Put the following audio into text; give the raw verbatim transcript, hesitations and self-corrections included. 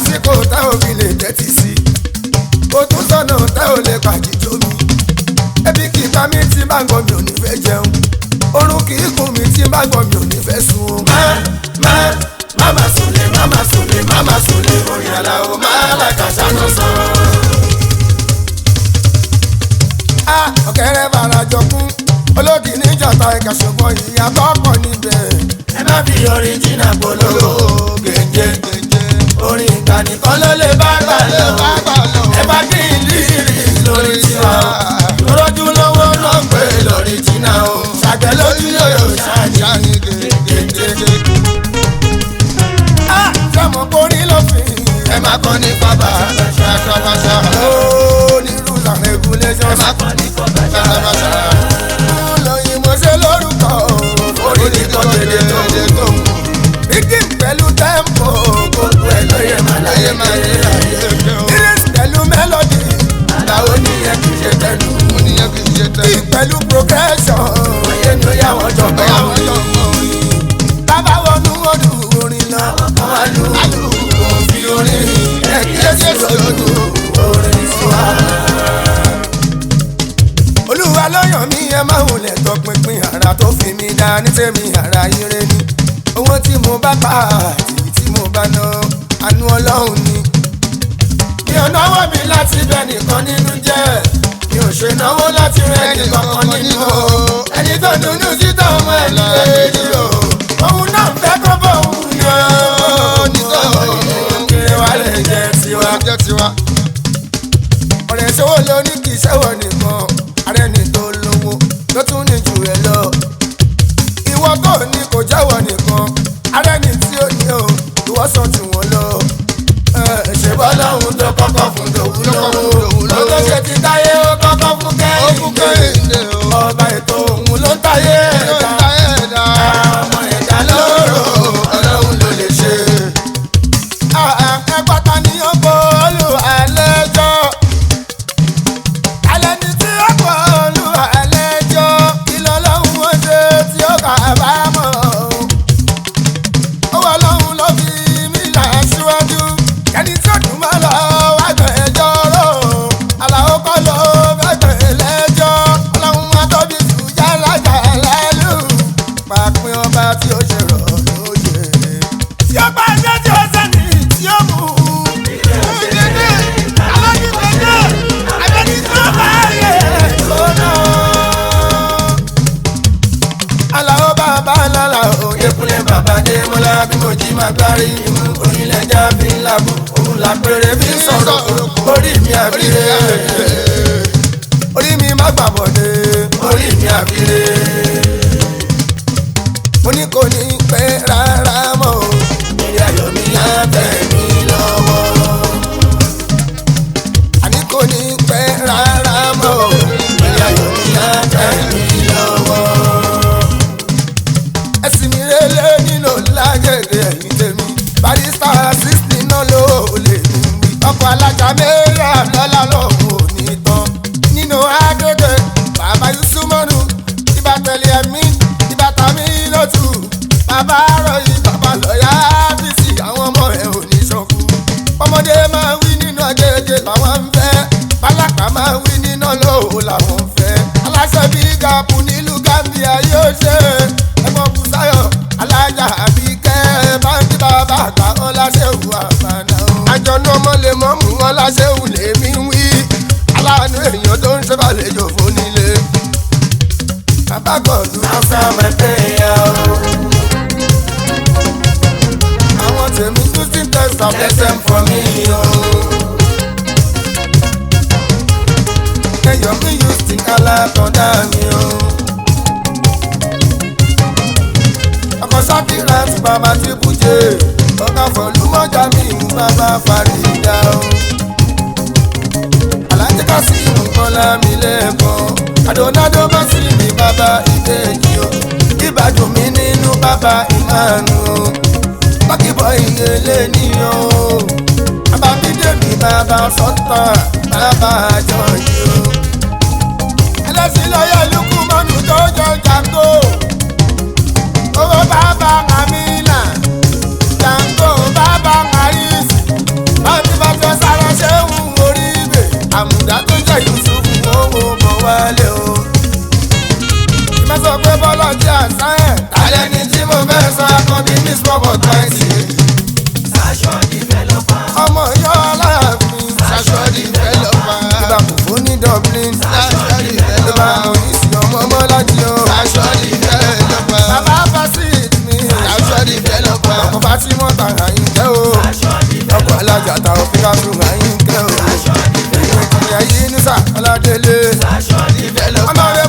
lásìkò tá ò fi lè tẹ́tí sí kò tún sọ̀nà tá ò lè pàjíjó mi ebi kì í bá mi tí bá gbọ́ mi ò ní fẹ́ jẹun orun kì í kùn mi tí bá gbọ́ mi ò ní fẹ́ sùn. má má máma sùnlé máma sùnlé máma sùnlé orin Àlàó máa làkàṣà ló sọ. a ọ̀kẹ́rẹ́ bàrà jọkún olódì níjàta ẹ̀ka ṣùgbọ́n ìyàtọ̀ pọ̀ níbẹ̀. ẹ má fi oríjìnà polówó gèjè orin ìkànnì kan ló lè bá gbà lọ ẹ bá kí n lírì lórí tiwa lójú lówó náà pé lórí jìnnà o ṣàgbẹ́ lójú yóò ṣàní gèjè. a sọmọ borí lófin ẹ má kọ́ ní pápá ṣàṣàṣà ó ní rules and regulations ẹ má kọ́ ní pápá ṣàṣàṣà lóyìn mo ṣe lórúkọ orí ní kọ́ dédé tó dé tó mú rhythm pẹ̀lú tempo gbogbo ẹ̀ lóye máa láyé máa yé ayé lyrics pẹ̀lú melody Àlàó nìyẹn kì í ṣe tẹnu nìyẹn kì í ṣe tẹnu pẹ̀lú progression oyè ni ó yà wọ́n jọ bọ́ bàbá wọnú ọdún orin náà wọ́n á lù òfin orin ẹ̀ kí ẹ ṣe lọ́dún orin wa. Olúwa ló yàn mí ẹ máa ń lẹ̀ tọpinpin ara tó fi mí dá ní tèmi ara ire ni owó tí mo bá pa àti tí mo bá ná àánú Ọlọ́run ni mi ò náwó mi láti bẹ nìkan nínú jẹ́ mi ò ṣe náwó láti rẹ nìkan kan nínú o ẹni tó dùnú síta ọmọ ẹ lọ èyí o òun náà ń fẹ́ kó bọ̀ òun yọ nítorí kiri wa lè jẹ tiwa ọ̀rẹ́ ṣòwò lóní kì í ṣẹ́wọ̀ nìkan ààrẹ ní tó lówó ló tún ní jù ẹ lọ ìwọ tó ní kò jẹ́wọ́ nìkan ààrẹ ní tí ó ní o ìwọ sàn tí wọ́n lọ ṣe bọ́ lọ́hùn tó kọ́kọ́ fún tòun lọ́wọ́ ló tó ṣe ti táyé ó kọ́kọ́ fún kẹ́hìndé ọba ètò òun ló ń táyé ẹ̀dá ọmọ ẹ̀dá lóró Ọlọ́run ló lè ṣe. ẹ pátá ní ó bọ́ Olúwa lẹ́jọ́ alẹ́ ní tí ó bọ́ Olúwa lẹ́jọ́ kí lọ́lọ́run ó ṣe tí ó kà bá mọ̀ ó wà lọ́hùn ló fi mí là síwájú ẹni tí ó dùn máa lọ wá gbẹ̀ ẹjọ́ rò Àlàó kọ́ ló fẹ́ gbẹ̀ lẹ́jọ́ Ọlọ́run máa tóbi jù yálàjà lẹ́lù pàpín ọba tí ó ṣe rọ̀ lóye tí ó bá ẹjọ́ tí ó sẹ́ni tí ó mú ìdílé alágbègbè abẹ́ni tí ó bá yẹ lọ́nà. Àlàó bàbá lálà òye kúnlẹ̀ bàbá dé mọ́lá bí mo jí máa gbárí imú orílẹ̀ já bí lábù òun làpẹrẹ bí sọ̀rọ̀ orí mi àbíre orí mi má gbàbọ̀dé orí mi àbíre mo ní kò ní pẹ́ rárá mọ́ o ìrìn ayọ̀ mi á tẹ̀ mí lọ́wọ́ àní kò ní pẹ́ rárá mọ́ o ìrìn ayọ̀ mi á tẹ̀ mí lọ́wọ́ ẹ̀sìn mi rélé nínú lágẹ̀dẹ̀ ẹ̀yìn tèmi barista sixteen náà ló lè ní wí ọkọ̀ alájà mẹ́rin lọ́la lọ́hùn òní tán nínú agbègbè bàbá Yusumanu ibà tẹ̀lé ẹ̀mí ibà tàmí lótú bàbá rọ̀yìn bàbá lọ́yà bísí àwọn ọmọ ẹ̀ ò ní ṣọ̀kú ọmọdé máa wí nínú agbègbè làwọn ń fẹ́ pálákà máa wí nínú lóhùn làwọn ń fẹ́ aláṣẹ bí gàpù nílùú Gambia yóò ṣe ẹ̀gbọ́n Bùsáyọ̀ alájà Àbíkẹ́ báńkì bàbá àgbà wọn láṣẹ̀wù àbànà o. àjọ̀nú ọmọ lè mọ́ mú wọn láṣẹ̀wù lèmi wí aláàánú èèyàn tó ń ṣèbàlejò fún nílé. bàbá gọ̀ọ̀dù answer my prayer o. àwọn tèmi tún sí test of lesson for me o. ẹyọ mi yóò sì kálá kan dá mi o. ọkọ̀ sáfìrà ti bàbá tí bùjẹ́ ọ̀gá fọlúmọ́jà mi mú bàbá Fàrídà o. alájẹ́ ká sí ìmúkọ́lá mi lẹ́ẹ̀kan àdónádó bá sí mi bàbá ìbejì o. ìbàdàn mi nínú bàbá ìmánu o. bákìbọ̀ ìyẹlé níyàn o. bàbá bídèmí bàbá sọ́tà bàbá àjọyọ̀ o. ẹlẹ́sìn lọ́yẹ̀ lukú mọ́nù tó jọ jàǹgó. owó bàbá Amina Jango bàbá Aris Dublin. Sashọ́ọ̀lì fẹ́ ló bá mọ ìsìn ọmọ ọmọ láti o. Sashọ́ọ̀lì fẹ́ lọ́pọ̀. bàbá fasit mi. Sashọ́ọ̀lì fẹ́ lọ́pọ̀. ọkọ̀ Fatima ta Àyìnkẹ́ o. ọkọ̀ alájà ta òfìkà fún Àyìnkẹ́ o. ìwé ìkìlẹ̀ yìí ní sà Ọládélé. Sashọ́ọ̀lì fẹ́ lọ́pọ̀.